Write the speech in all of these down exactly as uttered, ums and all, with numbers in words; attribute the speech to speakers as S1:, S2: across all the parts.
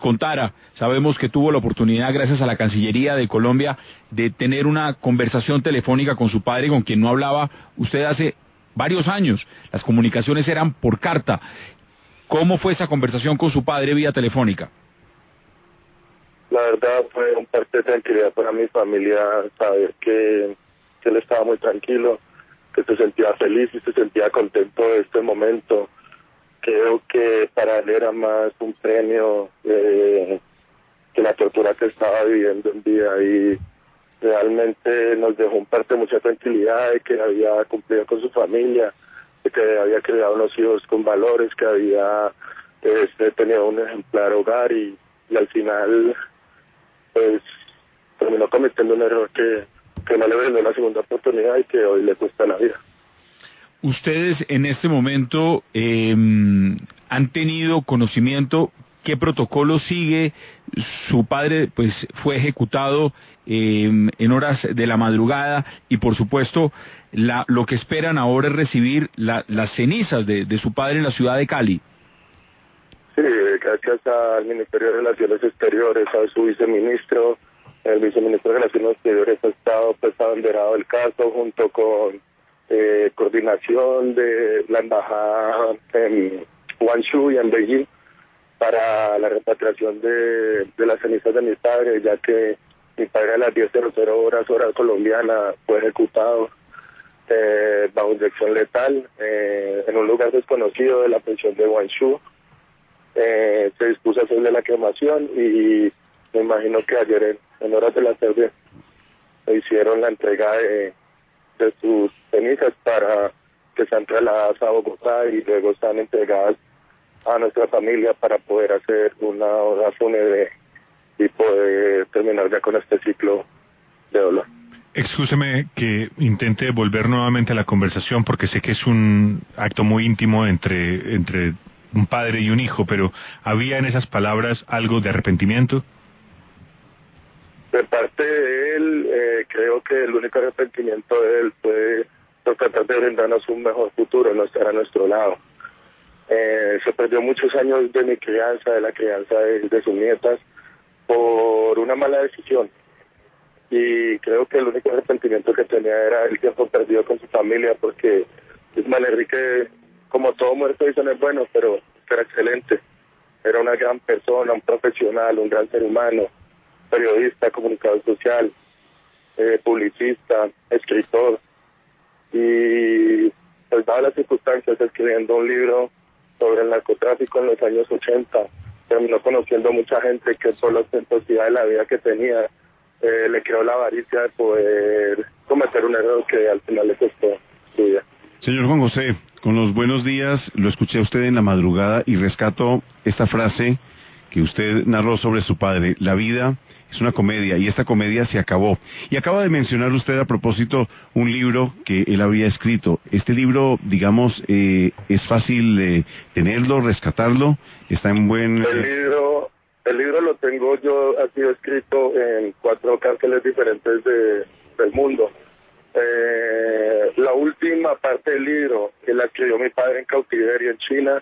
S1: contara. Sabemos que tuvo la oportunidad, gracias a la Cancillería de Colombia, de tener una conversación telefónica con su padre, con quien no hablaba usted hace varios años. Las comunicaciones eran por carta. ¿Cómo fue esa conversación con su padre vía telefónica?
S2: La verdad fue un parte de tranquilidad para mi familia, saber que, que él estaba muy tranquilo, que se sentía feliz y se sentía contento de este momento. Creo que para él era más un premio eh, que la tortura que estaba viviendo en vida, y realmente nos dejó un parte de mucha tranquilidad de que había cumplido con su familia, de que había creado unos hijos con valores, que había este, tenido un ejemplar hogar, y, y al final pues terminó cometiendo un error que, que no le brindó una segunda oportunidad y que hoy le cuesta la vida.
S1: Ustedes en este momento eh, han tenido conocimiento qué protocolo sigue. Su padre pues fue ejecutado eh, en horas de la madrugada, y por supuesto la, lo que esperan ahora es recibir la, las cenizas de, de su padre en la ciudad de Cali.
S2: Sí, gracias al Ministerio de Relaciones Exteriores, a su viceministro, el viceministro de Relaciones Exteriores ha estado pues abanderado el caso junto con eh, coordinación de la embajada en Guangzhou y en Beijing para la repatriación de, de las cenizas de mi padre, ya que mi padre a las diez horas, hora colombiana, fue ejecutado eh, bajo inyección letal eh, en un lugar desconocido de la prisión de Guangzhou. Eh, se dispuso a hacerle la cremación y me imagino que ayer en, en horas de la tarde le hicieron la entrega de, de sus cenizas para que sean trasladadas a Bogotá y luego sean entregadas a nuestra familia para poder hacer una hora fúnebre y poder terminar ya con este ciclo de dolor.
S3: Excúseme que intente volver nuevamente a la conversación, porque sé que es un acto muy íntimo entre, entre un padre y un hijo, pero ¿había en esas palabras algo de arrepentimiento?
S2: De parte de él, eh, creo que el único arrepentimiento de él fue tratar de brindarnos un mejor futuro, no estar a nuestro lado. Eh, se perdió muchos años de mi crianza, de la crianza de, de sus nietas, por una mala decisión. Y creo que el único arrepentimiento que tenía era el tiempo perdido con su familia, porque Ismael Enrique, como todo muerto dicen, es bueno, pero era excelente. Era una gran persona, un profesional, un gran ser humano, periodista, comunicador social, eh, publicista, escritor. Y pues dadas las circunstancias, escribiendo un libro sobre el narcotráfico en los años ochenta, terminó conociendo mucha gente que por la ostentosidad de la vida que tenía, eh, le creó la avaricia de poder cometer un error que al final le costó su vida.
S4: Señor Juan José, con los buenos días, lo escuché a usted en la madrugada y rescato esta frase que usted narró sobre su padre: la vida es una comedia y esta comedia se acabó. Y acaba de mencionar usted a propósito un libro que él había escrito. Este libro, digamos, eh, es fácil eh, tenerlo, rescatarlo, está en buen...
S2: El libro, el libro lo tengo yo, ha sido escrito en cuatro cárceles diferentes de, del mundo. Eh, la última parte del libro que la escribió mi padre en cautiverio en China,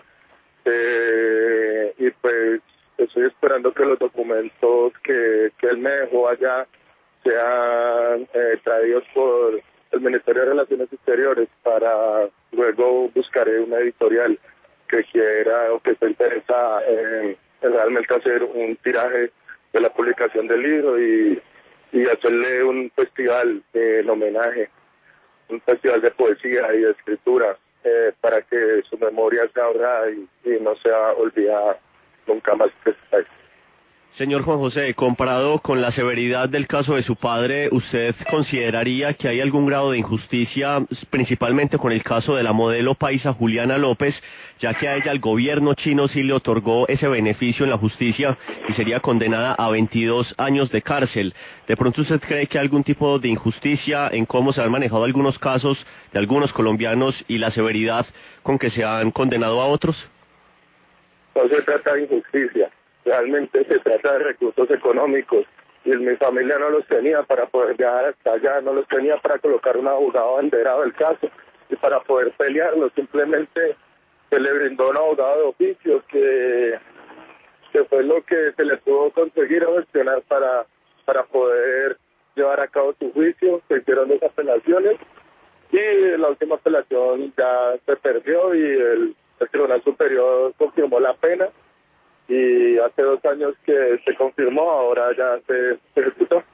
S2: eh, y pues estoy esperando que los documentos que, que él me dejó allá sean eh, traídos por el Ministerio de Relaciones Exteriores, para luego buscaré una editorial que quiera o que esté interesada en, en realmente hacer un tiraje de la publicación del libro y y hacerle un festival eh, en homenaje, un festival de poesía y de escritura, eh, para que su memoria sea honrada y, y no sea olvidada nunca más en este país.
S5: Señor Juan José, comparado con la severidad del caso de su padre, ¿usted consideraría que hay algún grado de injusticia, principalmente con el caso de la modelo paisa Juliana López, ya que a ella el gobierno chino sí le otorgó ese beneficio en la justicia y sería condenada a veintidós años de cárcel? ¿De pronto usted cree que hay algún tipo de injusticia en cómo se han manejado algunos casos de algunos colombianos y la severidad con que se han condenado a otros?
S2: No se trata de injusticia. Realmente se trata de recursos económicos y mi familia no los tenía para poder viajar hasta allá, no los tenía para colocar un abogado abanderado del caso y para poder pelearlo. Simplemente se le brindó un abogado de oficio que, que fue lo que se le pudo conseguir o gestionar para, para poder llevar a cabo su juicio. Se hicieron dos apelaciones y la última apelación ya se perdió y el, el Tribunal Superior confirmó la pena, y hace dos años que se confirmó, ahora ya se, se ejecutó.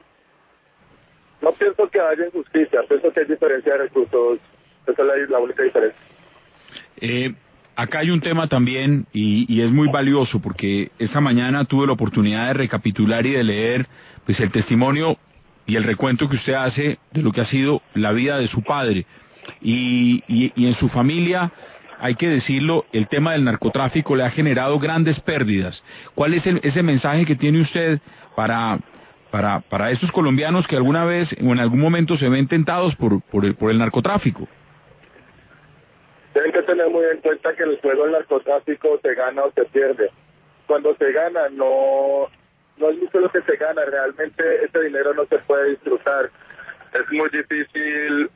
S2: No pienso que haya injusticia, pienso que hay diferencia de recursos, esa es la, la única diferencia.
S1: Eh, acá hay un tema también y, y es muy valioso porque esta mañana tuve la oportunidad de recapitular y de leer pues el testimonio y el recuento que usted hace de lo que ha sido la vida de su padre y, y, y en su familia. Hay que decirlo, el tema del narcotráfico le ha generado grandes pérdidas. ¿Cuál es el, ese mensaje que tiene usted para para para estos colombianos que alguna vez o en algún momento se ven tentados por por el, por el narcotráfico?
S2: Tienen que tener muy en cuenta que en el juego del narcotráfico se gana o se pierde. Cuando se gana, no, no es mucho lo que se gana, realmente ese dinero no se puede disfrutar. Es muy difícil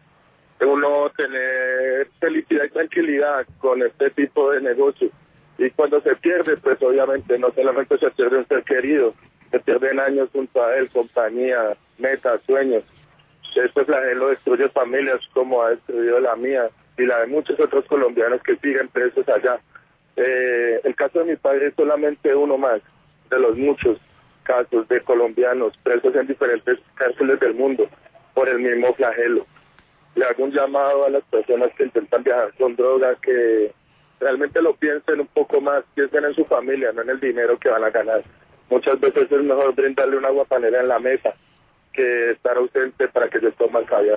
S2: uno tener felicidad y tranquilidad con este tipo de negocios. Y cuando se pierde, pues obviamente no solamente se pierde un ser querido, se pierden años junto a él, compañía, metas, sueños. Este flagelo destruye familias como ha destruido la mía y la de muchos otros colombianos que siguen presos allá. Eh, el caso de mi padre es solamente uno más de los muchos casos de colombianos presos en diferentes cárceles del mundo por el mismo flagelo. Le hago un llamado a las personas que intentan viajar con droga que realmente lo piensen un poco más, piensen en su familia, no en el dinero que van a ganar. Muchas veces es mejor brindarle una agua panela en la mesa que estar ausente para que se tome el caviar.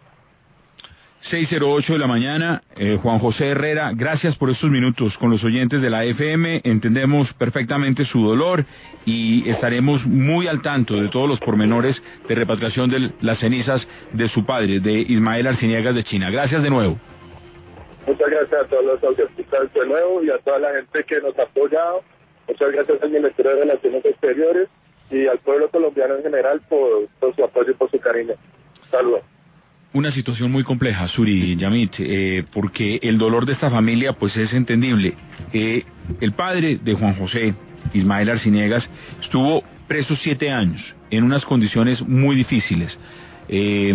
S1: seis cero ocho de la mañana, eh, Juan José Herrera, gracias por estos minutos con los oyentes de la F M, entendemos perfectamente su dolor y estaremos muy al tanto de todos los pormenores de repatriación de las cenizas de su padre, de Ismael Arciniegas de China. Gracias de nuevo.
S2: Muchas gracias a todos los audiovisuales de nuevo y a toda la gente que nos ha apoyado. Muchas gracias al Ministerio de Relaciones Exteriores y al pueblo colombiano en general por, por su apoyo y por su cariño. Saludos.
S1: Una situación muy compleja, Suri Yamit, eh, porque el dolor de esta familia pues es entendible. Eh, el padre de Juan José, Ismael Arciniegas, estuvo preso siete años en unas condiciones muy difíciles, eh,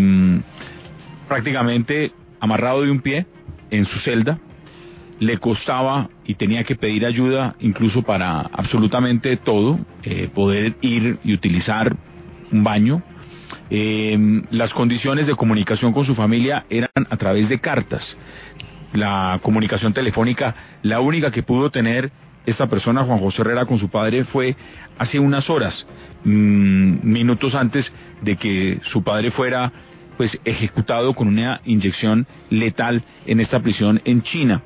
S1: prácticamente amarrado de un pie en su celda. Le costaba y tenía que pedir ayuda incluso para absolutamente todo, eh, poder ir y utilizar un baño. Eh, las condiciones de comunicación con su familia eran a través de cartas. La comunicación telefónica, la única que pudo tener esta persona, Juan José Herrera, con su padre fue hace unas horas, mmm, minutos antes de que su padre fuera pues ejecutado con una inyección letal en esta prisión en China.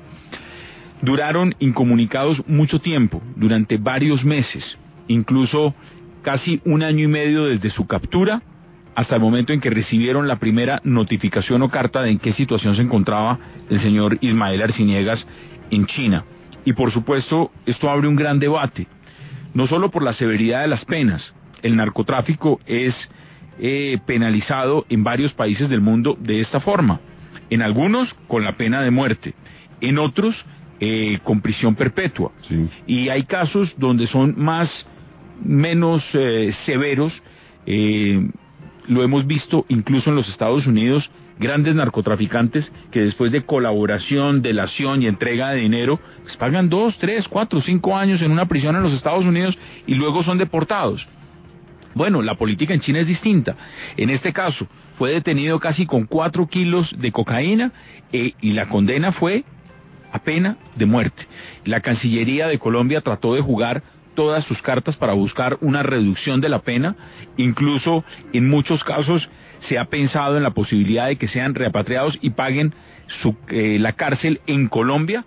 S1: Duraron incomunicados mucho tiempo, durante varios meses, incluso casi un año y medio desde su captura hasta el momento en que recibieron la primera notificación o carta de en qué situación se encontraba el señor Ismael Arciniegas en China. Y por supuesto, esto abre un gran debate, no solo por la severidad de las penas. El narcotráfico es eh, penalizado en varios países del mundo de esta forma, en algunos con la pena de muerte, en otros eh, con prisión perpetua. Sí. Y hay casos donde son más, menos eh, severos. eh, Lo hemos visto incluso en los Estados Unidos, grandes narcotraficantes que después de colaboración, delación y entrega de dinero, pues pagan dos, tres, cuatro, cinco años en una prisión en los Estados Unidos y luego son deportados. Bueno, la política en China es distinta. En este caso, fue detenido casi con cuatro kilos de cocaína eh, y la condena fue a pena de muerte. La Cancillería de Colombia trató de jugar todas sus cartas para buscar una reducción de la pena, incluso en muchos casos se ha pensado en la posibilidad de que sean repatriados y paguen su, eh, la cárcel en Colombia